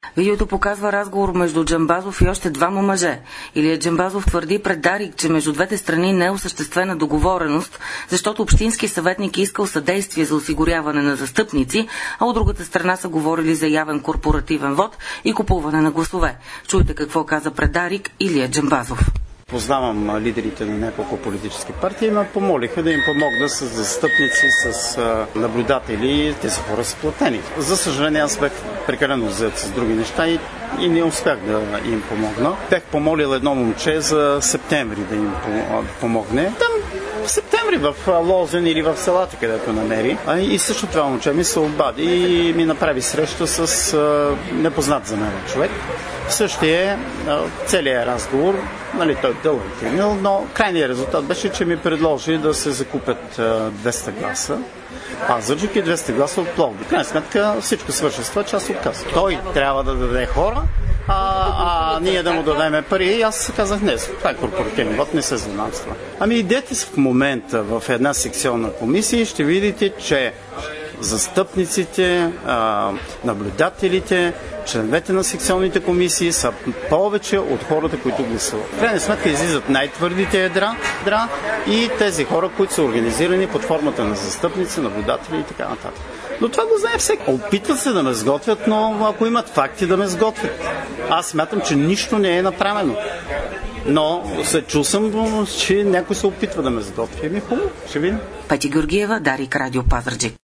Видеото показва разговор между Джамбазов и още двама мъже. Илия Джамбазов твърди пред Дарик, че между двете страни не е осъществена договореност, защото общински съветник искал съдействие за осигуряване на застъпници, а от другата страна са говорили за явен корпоративен вод и купуване на гласове. Чуйте какво каза пред Дарик Илия Джамбазов. Познавам лидерите на няколко политически партии и ме помолиха да им помогна с застъпници, с наблюдатели. Тези хора са платени. За съжаление, аз бях прекалено взет с други неща и не успях да им помогна. Бях помолил едно момче за септември да им помогне. Там в септември в Лозен или в селата, където намери. И също това момче ми се обади и ми направи среща с непознат за мен човек. Същия целият разговор, той дълъг е минал, но крайният резултат беше, че ми предложи да се закупят 200 гласа. Пазарджик и 200 гласа от Пловдив. В крайна сметка всичко свърши с това, че аз отказвам. Той трябва да даде хора, а ние да му дадем пари. И аз казах, не, това е корпоративен вод, не се занимавам с това. Идете в момента в една секционна комисия и ще видите, че застъпниците, наблюдателите, членовете на секционните комисии са повече от хората, които гласуват. В крайна сметка излизат най-твърдите ядра и тези хора, които са организирани под формата на застъпници, наблюдатели и така нататък. Но това го знае всеки. Опитват се да ме сготвят, но ако имат факти да ме сготвят. Аз смятам, че нищо не е направено. Но се чул съм, че някой се опитва да ме сготви. Хубаво, ще видим. Петя Георгиева, Дарик, Радио Пазарджик.